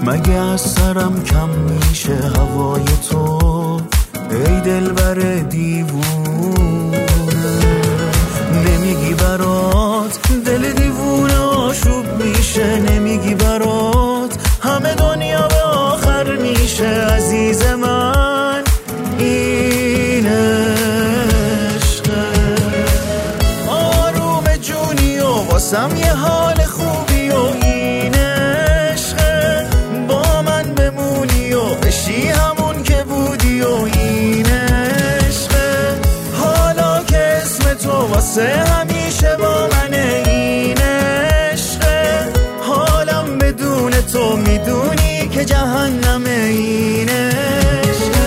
مگه از سرم کم میشه هوای تو ای دلبر دیوونه؟ نمیگی برات دل دیوونه آشوب میشه، نمیگی برات همه دنیا به آخر میشه. عزیز من این عشقه، آروم جونی و واسم یه حال خوبی و این عشقه. با من بمونی و بشی همون که بودی و این عشقه. حالا که اسم تو واسه همیشه با منه این عشقه. حالم بدون تو میدونی که جهنم این عشقه.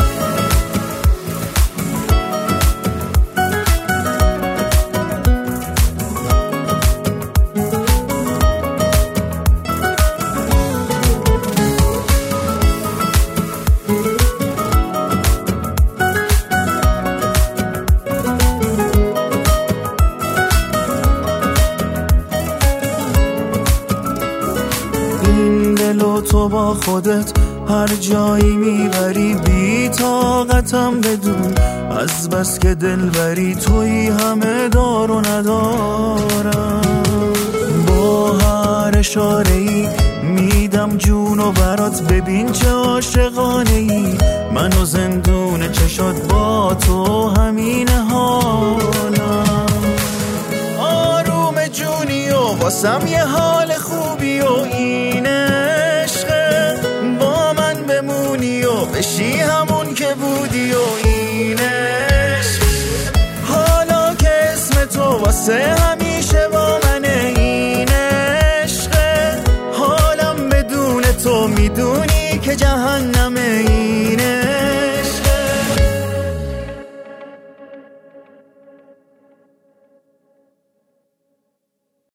این دلو تو با خودت هر جایی میبری، بی طاقتم بدون از بس که دلبری. تویی همه دار و ندارم، با هر اشاره‌ای میدم جونو برات. ببین چه عاشقانه ای، من و زندون چشات با تو همین حالم. آروم جونی و واسم یه حال خوبی و این عشقه. با من بمونی و بشی همون که بودی و این عشق. حالا که اسم تو واسه همیشه با منه این عشقه. حالم بدون تو میدونی که جهنم این